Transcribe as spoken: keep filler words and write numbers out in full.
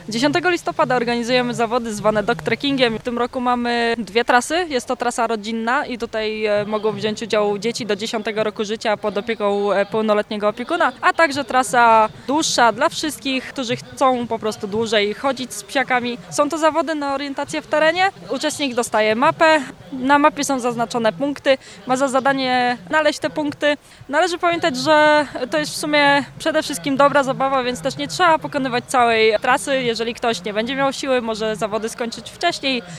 dziesiątego listopada organizujemy zawody zwane dog trekkingiem. W tym roku mamy dwie trasy. Jest to trasa rodzinna i tutaj mogą wziąć udział dzieci do dziesiątego roku życia pod opieką pełnoletniego opiekuna, a także trasa dłuższa dla wszystkich, którzy chcą po prostu dłużej chodzić z psiakami. Są to zawody na orientację w terenie. Uczestnik dostaje mapę. Na mapie są zaznaczone punkty. Ma za zadanie znaleźć te punkty. Należy pamiętać, że to jest w sumie przede wszystkim dobra zabawa, więc też nie trzeba pokonywać całej trasy. Jeżeli ktoś nie będzie miał siły, może zawody skończyć wcześniej.